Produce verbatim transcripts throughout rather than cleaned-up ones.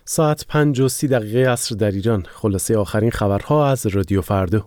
ساعت پنج و سی دقیقه عصر در ایران. خلاصه آخرین خبرها از رادیو فردا.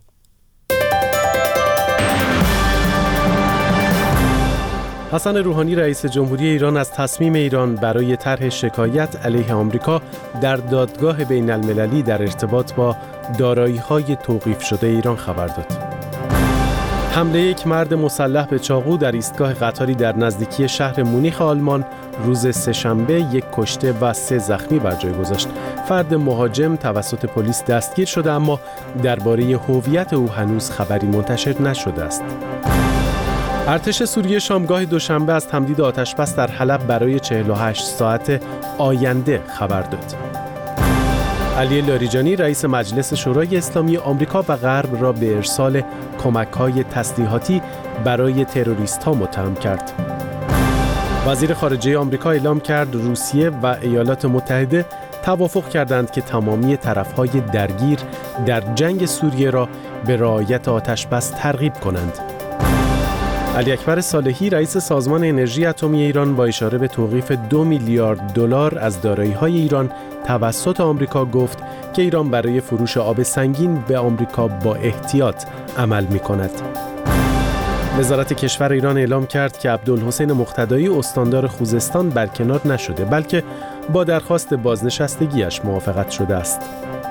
حسن روحانی رئیس جمهوری ایران از تصمیم ایران برای طرح شکایت علیه آمریکا در دادگاه بین المللی در ارتباط با دارایی‌های توقیف شده ایران خبر داد. حمله یک مرد مسلح به چاقو در ایستگاه قطاری در نزدیکی شهر مونیخ آلمان روز سه‌شنبه یک کشته و سه زخمی بر جای گذاشت. فرد مهاجم توسط پلیس دستگیر شده، اما درباره هویت او هنوز خبری منتشر نشده است. ارتش سوریه شامگاه دوشنبه از تمدید آتش‌بس در حلب برای چهل و هشت ساعت آینده خبر داد. علی لاریجانی رئیس مجلس شورای اسلامی آمریکا و غرب را به ارسال کمک‌های تسلیحاتی برای تروریست‌ها متهم کرد. وزیر خارجه آمریکا اعلام کرد روسیه و ایالات متحده توافق کردند که تمامی طرف‌های درگیر در جنگ سوریه را به رعایت آتش‌بس ترغیب کنند. علی اکبر صالحی رئیس سازمان انرژی اتمی ایران با اشاره به توقیف دو میلیارد دلار از دارایی‌های ایران توسط آمریکا گفت که ایران برای فروش آب سنگین به آمریکا با احتیاط عمل می‌کند. وزارت کشور ایران اعلام کرد که عبدالحسین مقتدایی استاندار خوزستان برکنار نشده، بلکه با درخواست بازنشستگیش موافقت شده است.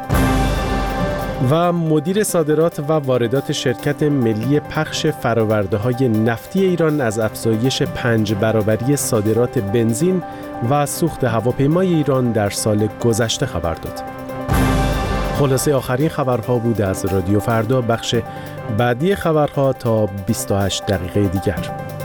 و مدیر صادرات و واردات شرکت ملی پخش فرآورده‌های نفتی ایران از افزایش پنج برابری صادرات بنزین و سوخت هواپیمای ایران در سال گذشته خبر داد. خلاصه آخرین خبرها بود از رادیو فردا. بخش بعدی خبرها تا بیست و هشت دقیقه دیگر.